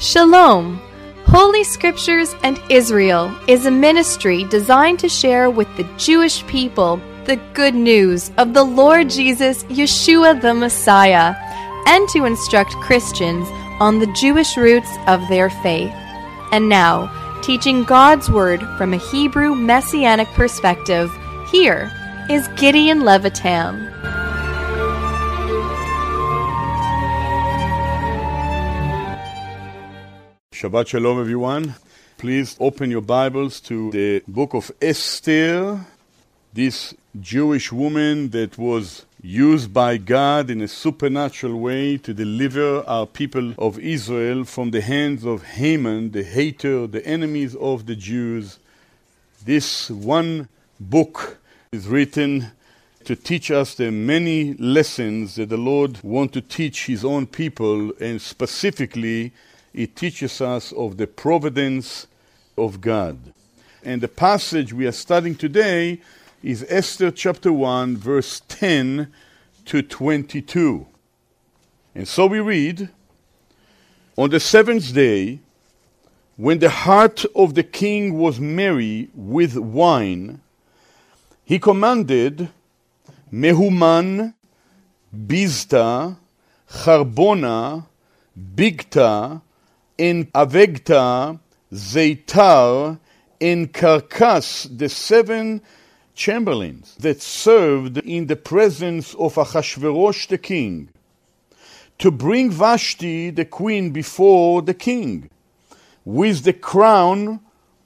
Shalom! Holy Scriptures and Israel is a ministry designed to share with the Jewish people the good news of the Lord Jesus, Yeshua the Messiah, and to instruct Christians on the Jewish roots of their faith. And now, teaching God's Word from a Hebrew Messianic perspective, here is Gideon Levitam. Shabbat Shalom, everyone. Please open your Bibles to the book of Esther, this Jewish woman that was used by God in a supernatural way to deliver our people of Israel from the hands of Haman, the hater, the enemies of the Jews. This one book is written to teach us the many lessons that the Lord wants to teach His own people, and specifically it teaches us of the providence of God. And the passage we are studying today is Esther chapter 1, verse 10 to 22. And so we read, "On the seventh day, when the heart of the king was merry with wine, he commanded Mehuman, Biztha, Charbona, Bigtha, and Avegta, Zeitar, and Carcass, the 7 chamberlains that served in the presence of Achashverosh the king, to bring Vashti the queen before the king, with the crown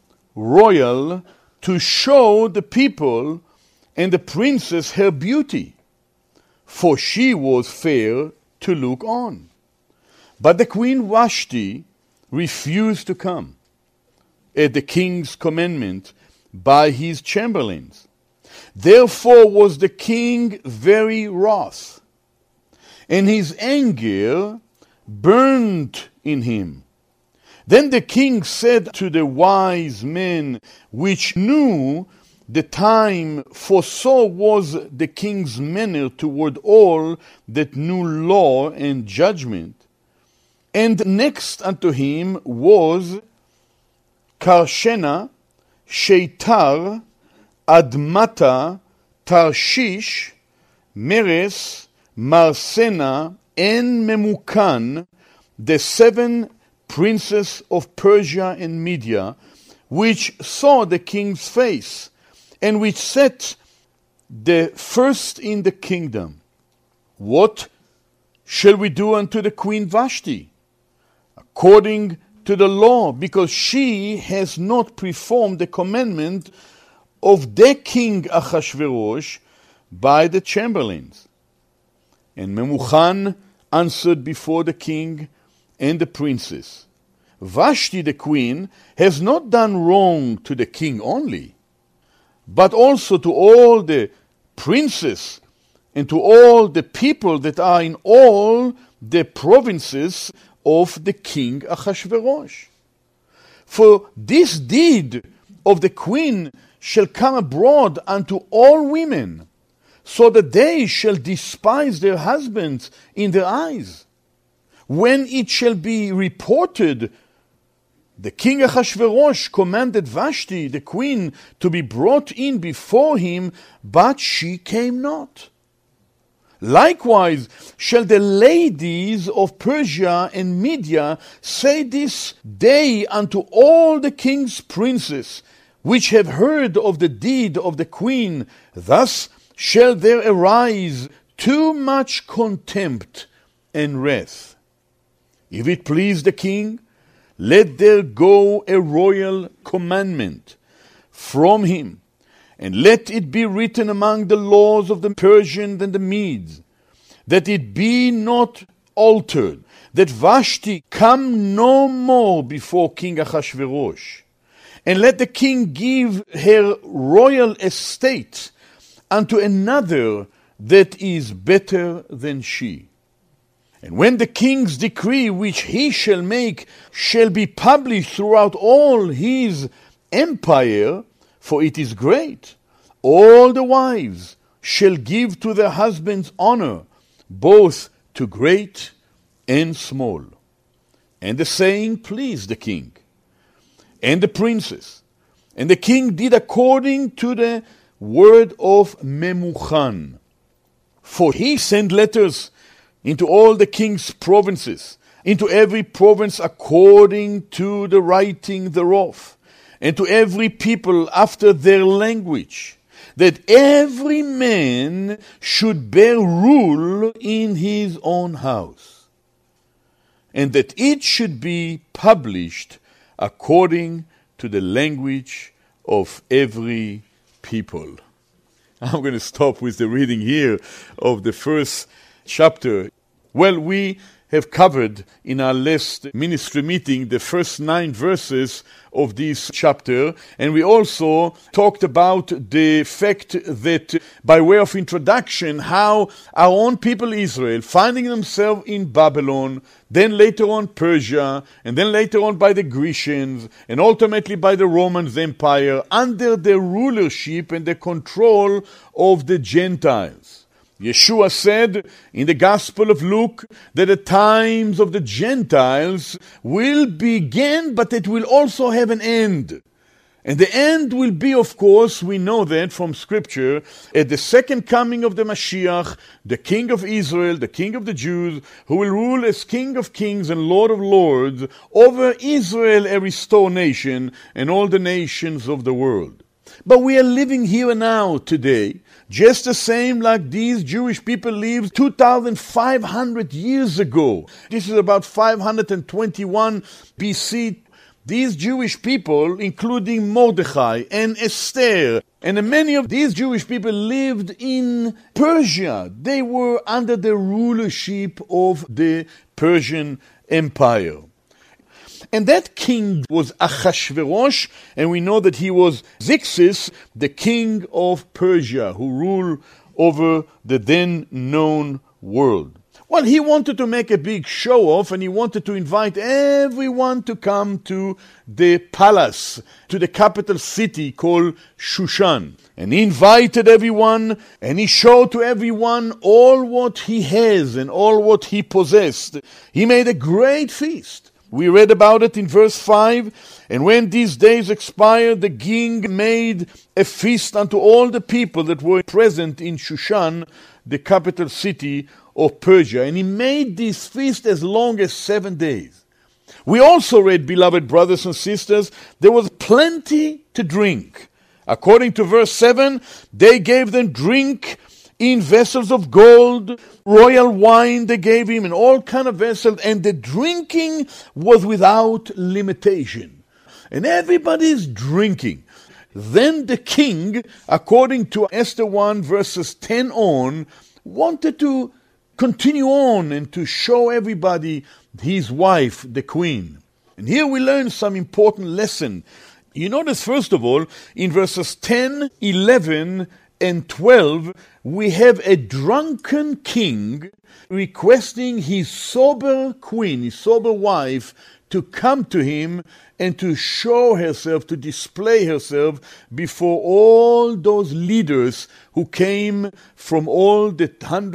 royal, to show the people and the princess her beauty, for she was fair to look on. But the queen Vashti refused to come at the king's commandment by his chamberlains. Therefore was the king very wroth, and his anger burned in him. Then the king said to the wise men which knew the time, for so was the king's manner toward all that knew law and judgment, and next unto him was Karshena, Sheitar, Admata, Tarshish, Meres, Marsena, and Memucan, the 7 princes of Persia and Media, which saw the king's face, and which sat the first in the kingdom. What shall we do unto the queen Vashti, according to the law, because she has not performed the commandment of the king Achashverosh by the chamberlains? And Memucan answered before the king and the princes, Vashti the queen has not done wrong to the king only, but also to all the princes and to all the people that are in all the provinces of the king Achashverosh. For this deed of the queen shall come abroad unto all women, so that they shall despise their husbands in their eyes. When it shall be reported, the king Achashverosh commanded Vashti the queen to be brought in before him, but she came not. Likewise shall the ladies of Persia and Media say this day unto all the king's princes, which have heard of the deed of the queen. Thus shall there arise too much contempt and wrath. If it please the king, let there go a royal commandment from him, and let it be written among the laws of the Persians and the Medes, that it be not altered, that Vashti come no more before King Achashverosh, and let the king give her royal estate unto another that is better than she. And when the king's decree which he shall make shall be published throughout all his empire, for it is great, all the wives shall give to their husbands honor, both to great and small. And the saying pleased the king and the princes. And the king did according to the word of Memucan. For he sent letters into all the king's provinces, into every province according to the writing thereof, and to every people after their language, that every man should bear rule in his own house, and that it should be published according to the language of every people. I'm going to stop with the reading here of the first chapter. Well, we have covered in our last ministry meeting the first 9 verses of this chapter, and we also talked about the fact that, by way of introduction, how our own people Israel, finding themselves in Babylon, then later on Persia, and then later on by the Grecians, and ultimately by the Roman Empire, under the rulership and the control of the Gentiles. Yeshua said in the Gospel of Luke that the times of the Gentiles will begin, but it will also have an end. And the end will be, of course, we know that from Scripture, at the second coming of the Mashiach, the King of Israel, the King of the Jews, who will rule as King of Kings and Lord of Lords over Israel, a restored nation, and all the nations of the world. But we are living here and now today, just the same like these Jewish people lived 2,500 years ago. This is about 521 BC. These Jewish people, including Mordechai and Esther, and many of these Jewish people lived in Persia. They were under the rulership of the Persian Empire. And that king was Achashverosh, and we know that he was Xerxes, the king of Persia, who ruled over the then known world. Well, he wanted to make a big show off, and he wanted to invite everyone to come to the palace, to the capital city called Shushan. And he invited everyone, and he showed to everyone all what he has and all what he possessed. He made a great feast. We read about it in verse 5. And when these days expired, the king made a feast unto all the people that were present in Shushan, the capital city of Persia. And he made this feast as long as 7 days. We also read, beloved brothers and sisters, there was plenty to drink. According to verse 7, they gave them drink in vessels of gold, royal wine they gave him in all kind of vessels, and the drinking was without limitation. And everybody's drinking. Then the king, according to Esther 1 verses 10 on, wanted to continue on and to show everybody his wife, the queen. And here we learn some important lesson. You notice, first of all, in verses 10, 11, and 12, we have a drunken king requesting his sober queen, his sober wife, to come to him and to show herself, to display herself before all those leaders who came from all the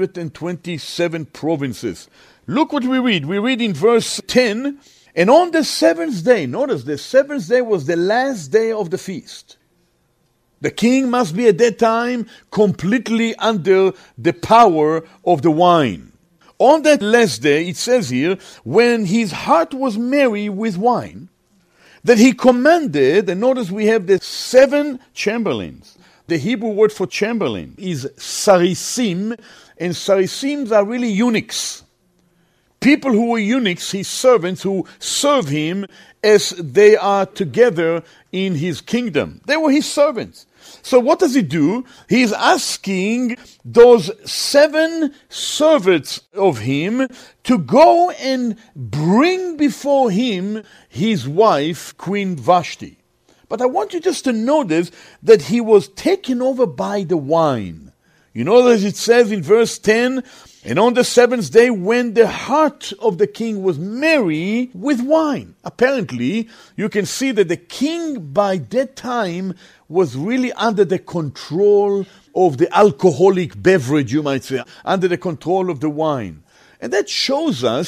127 provinces. Look what we read. We read in verse 10, and on the 7th day, notice the 7th day was the last day of the feast. The king must be at that time completely under the power of the wine. On that last day, it says here, when his heart was merry with wine, that he commanded, and notice we have the 7 chamberlains. The Hebrew word for chamberlain is sarisim, and sarisims are really eunuchs. People who were eunuchs, his servants, who serve him as they are together in his kingdom. They were his servants. So what does he do? He is asking those 7 servants of him to go and bring before him his wife, Queen Vashti. But I want you just to notice that he was taken over by the wine. You know that it says in verse 10, and on the 7th day when the heart of the king was merry with wine. Apparently, you can see that the king by that time was really under the control of the alcoholic beverage, you might say, under the control of the wine. And that shows us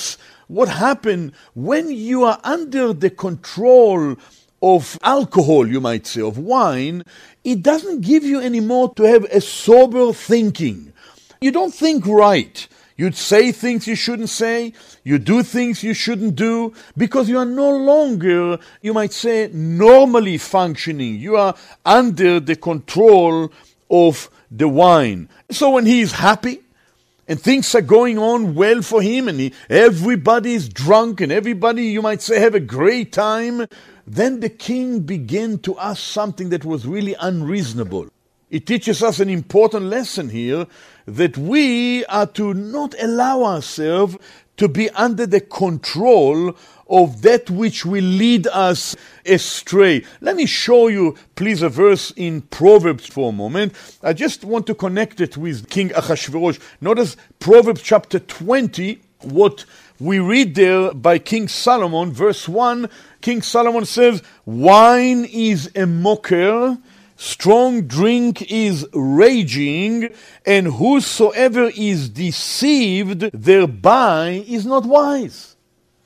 what happens when you are under the control of alcohol, you might say, of wine. It doesn't give you anymore to have a sober thinking. You don't think right. You'd say things you shouldn't say. You do things you shouldn't do, because you are no longer, you might say, normally functioning. You are under the control of the wine. So when he is happy and things are going on well for him, and everybody is drunk and everybody, you might say, have a great time, then the king began to ask something that was really unreasonable. It teaches us an important lesson here, that we are to not allow ourselves to be under the control of that which will lead us astray. Let me show you, please, a verse in Proverbs for a moment. I just want to connect it with King Ahasuerus. Notice Proverbs chapter 20, what we read there by King Solomon, verse 1. King Solomon says, "Wine is a mocker, strong drink is raging, and whosoever is deceived thereby is not wise."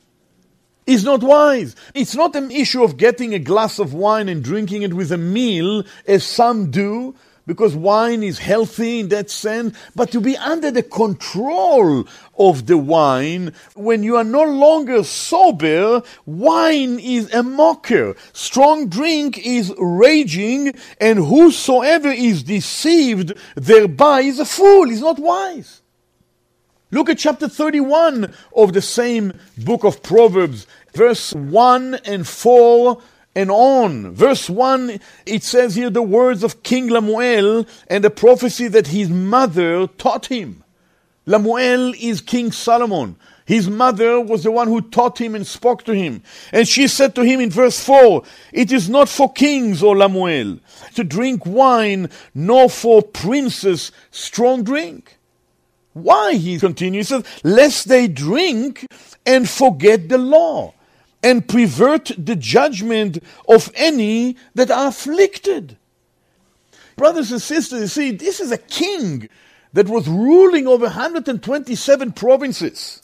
Is not wise. It's not an issue of getting a glass of wine and drinking it with a meal, as some do, because wine is healthy in that sense, but to be under the control of the wine, when you are no longer sober, wine is a mocker. Strong drink is raging, and whosoever is deceived thereby is a fool, is not wise. Look at chapter 31 of the same book of Proverbs, verse 1 and 4 and on. Verse 1, it says here the words of King Lemuel and the prophecy that his mother taught him. Lemuel is King Solomon. His mother was the one who taught him and spoke to him. And she said to him in verse 4, "It is not for kings, O Lemuel, to drink wine, nor for princes strong drink." Why, he continues, he says, "Lest they drink and forget the law, and pervert the judgment of any that are afflicted." Brothers and sisters, you see, this is a king that was ruling over 127 provinces.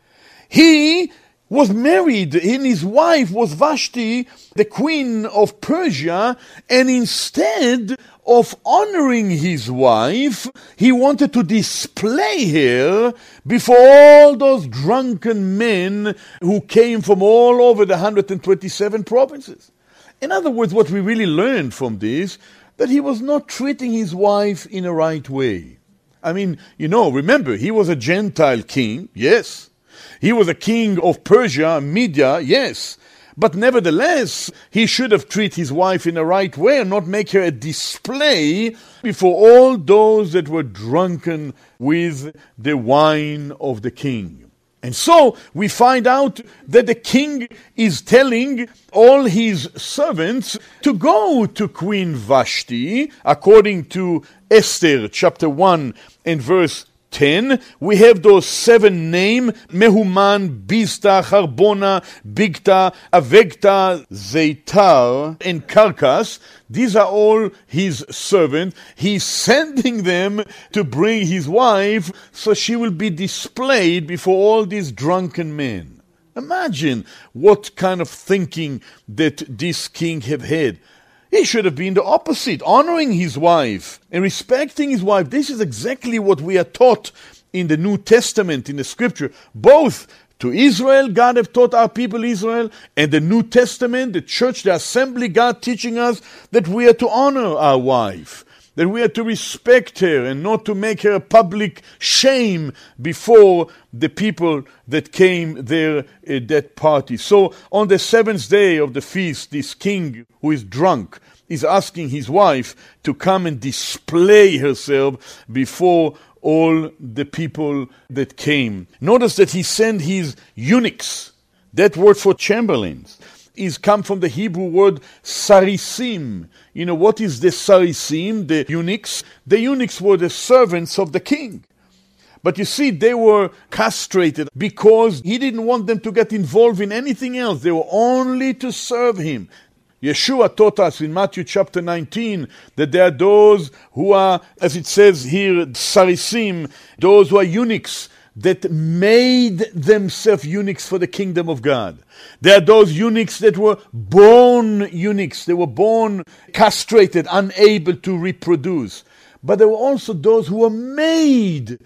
He was married, and his wife was Vashti, the queen of Persia, and instead of honoring his wife, he wanted to display her before all those drunken men who came from all over the 127 provinces. In other words, what we really learned from this, that he was not treating his wife in a right way. I mean, remember, he was a Gentile king, yes. He was a king of Persia, Media, yes. But nevertheless, he should have treated his wife in the right way and not make her a display before all those that were drunken with the wine of the king. And so we find out that the king is telling all his servants to go to Queen Vashti, according to Esther chapter 1 and verse 10, we have those 7 names: Mehuman, Biztha, Harbona, Bigta, Avegta, Zeitar, and Karkas. These are all his servants. He's sending them to bring his wife so she will be displayed before all these drunken men. Imagine what kind of thinking that this king have had. He should have been the opposite, honoring his wife and respecting his wife. This is exactly what we are taught in the New Testament, in the Scripture. Both to Israel, God have taught our people Israel, and the New Testament, the church, the assembly, God teaching us that we are to honor our wife, that we are to respect her and not to make her a public shame before the people that came there at that party. So on the 7th day of the feast, this king who is drunk is asking his wife to come and display herself before all the people that came. Notice that he sent his eunuchs. That word for chamberlains is come from the Hebrew word sarisim. What is the sarisim, the eunuchs? The eunuchs were the servants of the king. But you see, they were castrated because he didn't want them to get involved in anything else. They were only to serve him. Yeshua taught us in Matthew chapter 19 that there are those who are, as it says here, sarisim, those who are eunuchs. that made themselves eunuchs for the kingdom of God. There are those eunuchs that were born eunuchs. They were born castrated, unable to reproduce. But there were also those who were made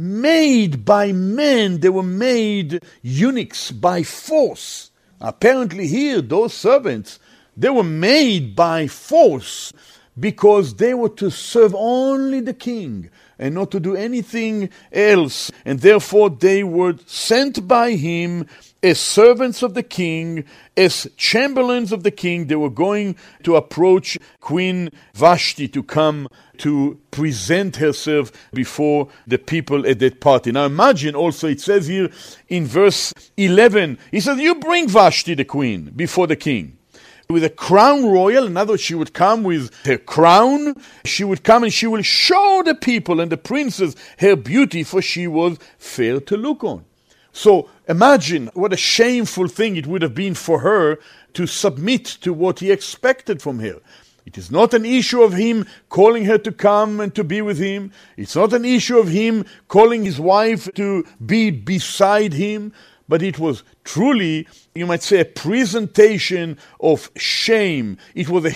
by men. They were made eunuchs by force. Apparently here, those servants, they were made by force because they were to serve only the king and not to do anything else. And therefore they were sent by him as servants of the king, as chamberlains of the king. They were going to approach Queen Vashti to come to present herself before the people at that party. Now imagine also, it says here in verse 11, he says, you bring Vashti the queen before the king with a crown royal. In other words, she would come with her crown. She would come and she will show the people and the princes her beauty, for she was fair to look on. So imagine what a shameful thing it would have been for her to submit to what he expected from her. It is not an issue of him calling her to come and to be with him. It's not an issue of him calling his wife to be beside him. But it was truly, you might say, a presentation of shame. It was a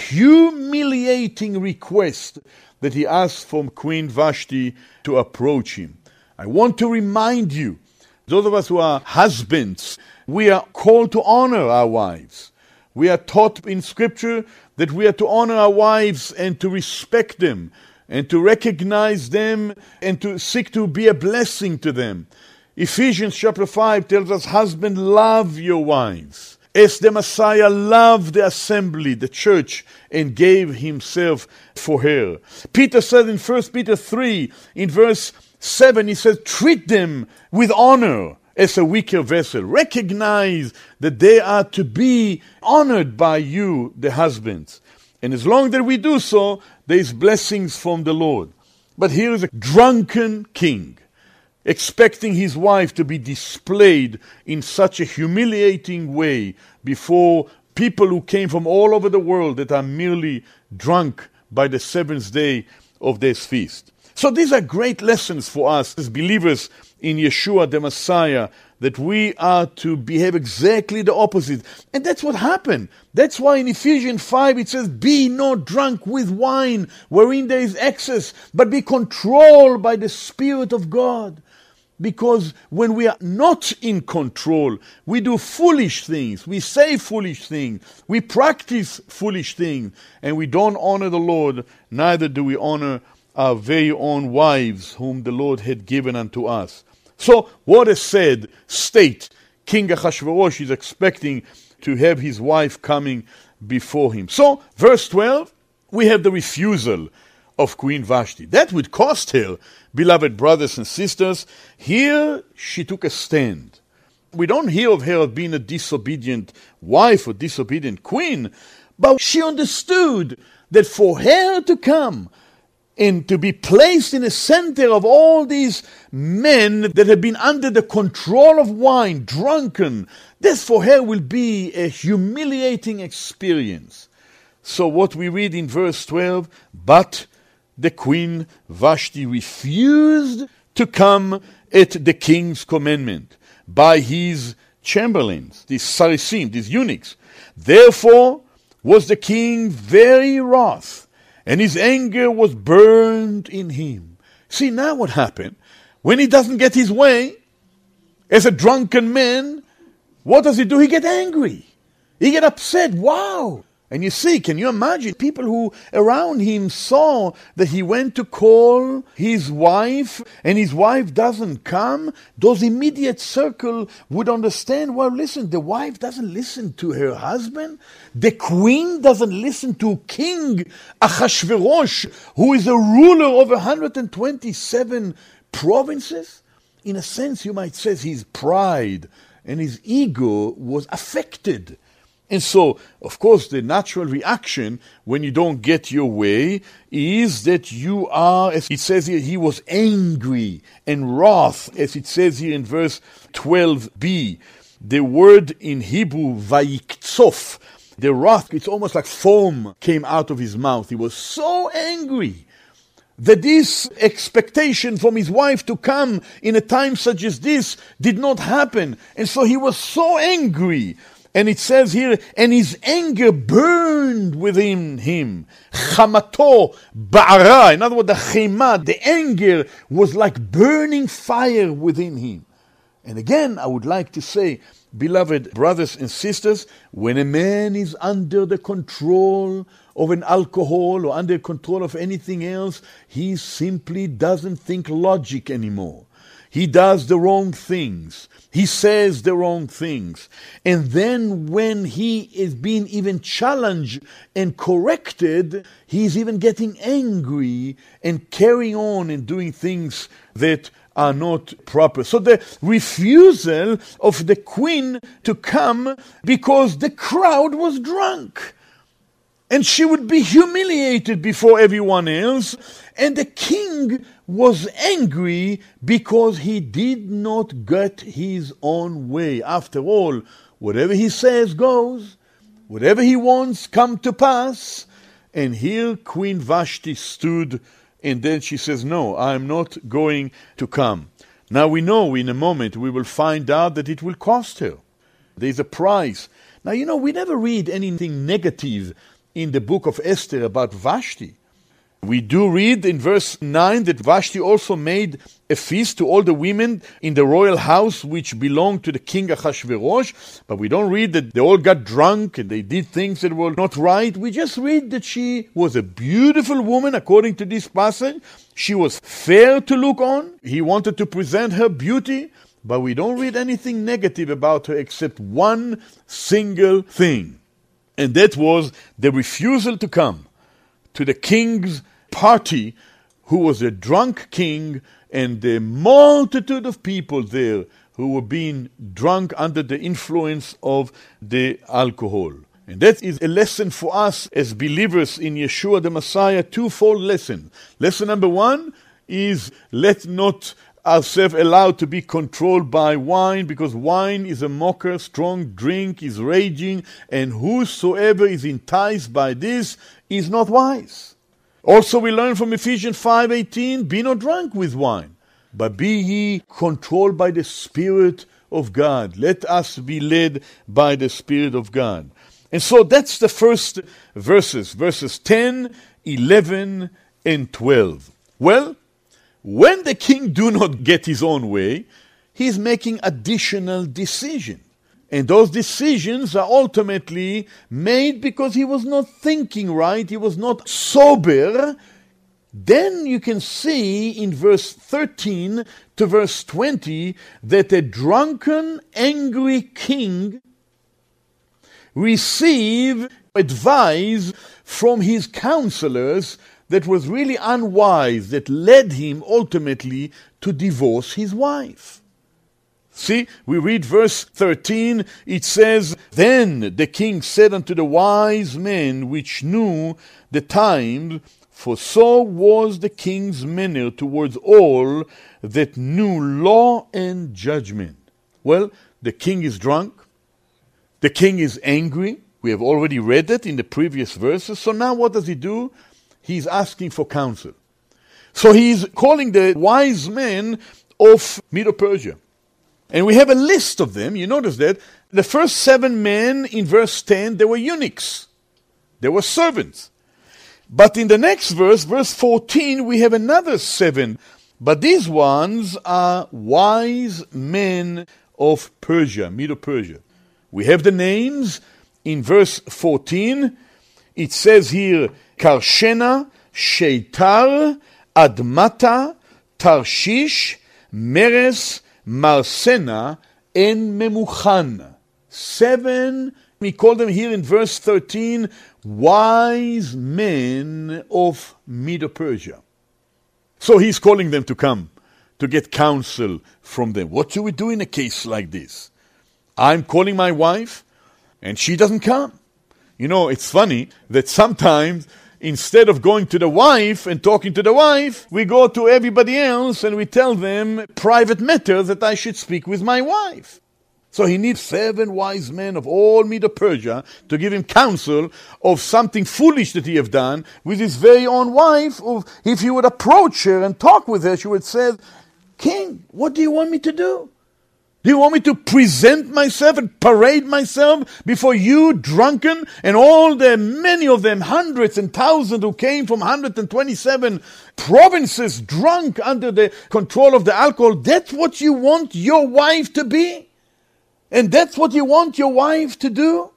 humiliating request that he asked from Queen Vashti to approach him. I want to remind you, those of us who are husbands, we are called to honor our wives. We are taught in Scripture that we are to honor our wives and to respect them and to recognize them and to seek to be a blessing to them. Ephesians chapter 5 tells us, husbands, love your wives, as the Messiah loved the assembly, the church, and gave himself for her. Peter said in 1 Peter 3, in verse 7, he says, treat them with honor as a weaker vessel. Recognize that they are to be honored by you, the husbands. And as long that we do so, there is blessings from the Lord. But here is a drunken king, expecting his wife to be displayed in such a humiliating way before people who came from all over the world that are merely drunk by the seventh day of this feast. So these are great lessons for us as believers in Yeshua the Messiah, that we are to behave exactly the opposite. And that's what happened. That's why in Ephesians 5 it says, be not drunk with wine, wherein there is excess, but be controlled by the Spirit of God. Because when we are not in control, we do foolish things, we say foolish things, we practice foolish things, and we don't honor the Lord, neither do we honor our very own wives, whom the Lord had given unto us. So, what a sad state King Ahasuerus is expecting to have his wife coming before him. So, verse 12, we have the refusal of Queen Vashti. That would cost her, beloved brothers and sisters. Here she took a stand. We don't hear of her being a disobedient wife or disobedient queen, but she understood that for her to come and to be placed in the center of all these men that have been under the control of wine, drunken, this for her will be a humiliating experience. So what we read in verse 12, but the queen Vashti refused to come at the king's commandment by his chamberlains, these sarisim, these eunuchs. Therefore was the king very wroth, and his anger was burned in him. See, now what happened? When he doesn't get his way, as a drunken man, what does he do? He gets angry. He gets upset. Wow! And you see, can you imagine? People who around him saw that he went to call his wife and his wife doesn't come. Those immediate circle would understand, well, listen, the wife doesn't listen to her husband. The queen doesn't listen to King Ahasuerus, who is a ruler of 127 provinces. In a sense, you might say his pride and his ego was affected. And so, of course, the natural reaction when you don't get your way is that you are, as it says here, he was angry and wrath, as it says here in verse 12b. The word in Hebrew, vayiktsov, the wrath, it's almost like foam came out of his mouth. He was so angry. that this expectation from his wife to come in a time such as this did not happen. And so he was so angry. And it says here, and his anger burned within him. Chamato ba'ara. In other words, the chema, the anger was like burning fire within him. And again, I would like to say, beloved brothers and sisters, when a man is under the control of an alcohol or under control of anything else, he simply doesn't think logic anymore. He does the wrong things. He says the wrong things. And then when he is being even challenged and corrected, he's even getting angry and carrying on and doing things that are not proper. So the refusal of the queen to come because the crowd was drunk. And she would be humiliated before everyone else. And the king was angry because he did not get his own way. After all, whatever he says goes. Whatever he wants come to pass. And here Queen Vashti stood, and then she says, no, I'm not going to come. Now we know in a moment we will find out that it will cost her. There's a price. Now, we never read anything negative in the book of Esther about Vashti. We do read in verse 9 that Vashti also made a feast to all the women in the royal house which belonged to the king Ahasuerus, but we don't read that they all got drunk and they did things that were not right. We just read that she was a beautiful woman according to this passage. She was fair to look on. He wanted to present her beauty, but we don't read anything negative about her except one single thing. And that was the refusal to come to the king's party, who was a drunk king, and the multitude of people there who were being drunk under the influence of the alcohol. And that is a lesson for us as believers in Yeshua the Messiah, twofold lesson. Lesson number one is, let not ourselves allowed to be controlled by wine, because wine is a mocker, strong drink is raging, and whosoever is enticed by this is not wise. Also we learn from Ephesians 5:18, be not drunk with wine, but be ye controlled by the Spirit of God. Let us be led by the Spirit of God. And so that's the first verses 10, 11, and 12. Well, when the king do not get his own way, he is making additional decisions. And those decisions are ultimately made because he was not thinking right, he was not sober. Then you can see in verse 13 to verse 20 that a drunken, angry king received advice from his counselors that was really unwise, that led him ultimately to divorce his wife. See, we read verse 13, it says, then the king said unto the wise men which knew the times, for so was the king's manner towards all that knew law and judgment. Well, the king is drunk, the king is angry, we have already read that in the previous verses, so now what does he do? He's asking for counsel. So he's calling the wise men of Medo-Persia. And we have a list of them. You notice that the first 7 men in verse 10, they were eunuchs. They were servants. But in the next verse, verse 14, we have another 7. But these ones are wise men of Persia, Medo-Persia. We have the names in verse 14. It says here, Karshena, Sheitar, Admata, Tarshish, Meres, Marsena, and Memuchan. 7, we call them here in verse 13, wise men of Medo-Persia. So he's calling them to come, to get counsel from them. What do we do in a case like this? I'm calling my wife, and she doesn't come. It's funny that sometimes instead of going to the wife and talking to the wife, we go to everybody else and we tell them private matters that I should speak with my wife. So he needs 7 wise men of all Medo Persia to give him counsel of something foolish that he have done with his very own wife. If he would approach her and talk with her, she would say, King, what do you want me to do? Do you want me to present myself and parade myself before you, drunken, and all many of them, hundreds and thousands who came from 127 provinces, drunk under the control of the alcohol? That's what you want your wife to be? And that's what you want your wife to do?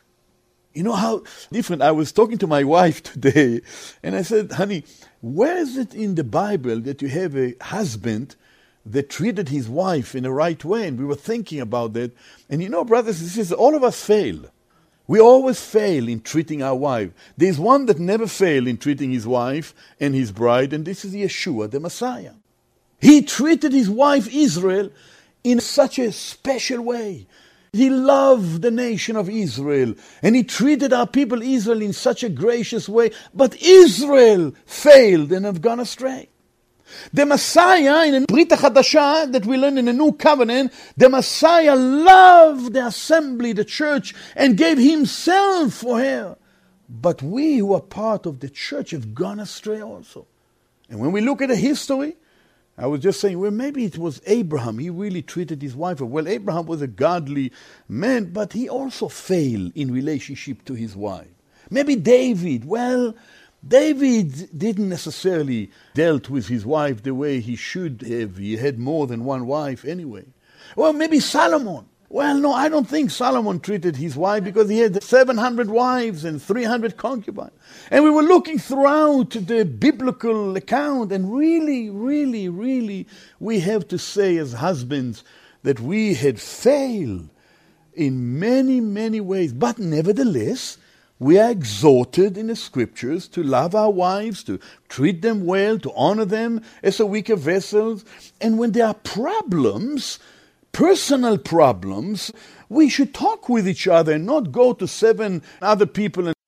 You know how different. I was talking to my wife today, and I said, honey, where is it in the Bible that you have a husband that treated his wife in the right way? And we were thinking about that. And you know, brothers and sisters, all of us fail. We always fail in treating our wife. There's one that never failed in treating his wife and his bride, and this is Yeshua, the Messiah. He treated his wife Israel in such a special way. He loved the nation of Israel, and he treated our people Israel in such a gracious way. But Israel failed and have gone astray. The Messiah in the Brit HaChadashah that we learn in the New Covenant, the Messiah loved the assembly, the church, and gave himself for her. But we who are part of the church have gone astray also. And when we look at the history, I was just saying, well, maybe it was Abraham. He really treated his wife well. Abraham was a godly man, but he also failed in relationship to his wife. Maybe David. Well, David didn't necessarily dealt with his wife the way he should have. He had more than one wife anyway. Well, maybe Solomon. Well, no, I don't think Solomon treated his wife because he had 700 wives and 300 concubines. And we were looking throughout the biblical account, and really, really, really, we have to say as husbands that we had failed in many, many ways. But nevertheless, we are exhorted in the scriptures to love our wives, to treat them well, to honor them as a weaker vessels. And when there are problems, personal problems, we should talk with each other and not go to 7 other people and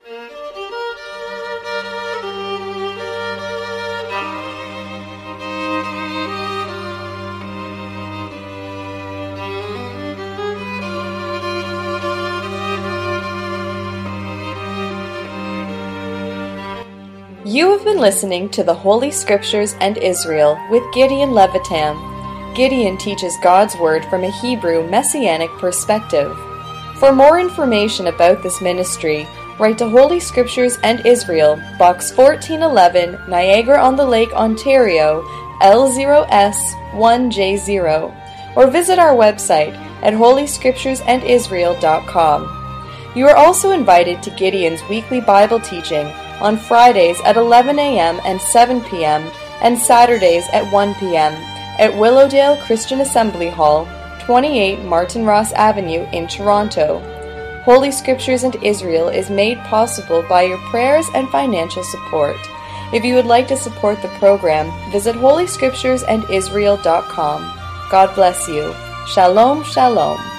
You have been listening to the Holy Scriptures and Israel with Gideon Levitam. Gideon teaches God's Word from a Hebrew Messianic perspective. For more information about this ministry, write to Holy Scriptures and Israel, Box 1411, Niagara-on-the-Lake, Ontario, L0S 1J0, or visit our website at holyscripturesandisrael.com. You are also invited to Gideon's weekly Bible teaching on Fridays at 11 a.m. and 7 p.m. and Saturdays at 1 p.m. at Willowdale Christian Assembly Hall, 28 Martin Ross Avenue in Toronto. Holy Scriptures and Israel is made possible by your prayers and financial support. If you would like to support the program, visit holyscripturesandisrael.com. God bless you. Shalom, shalom.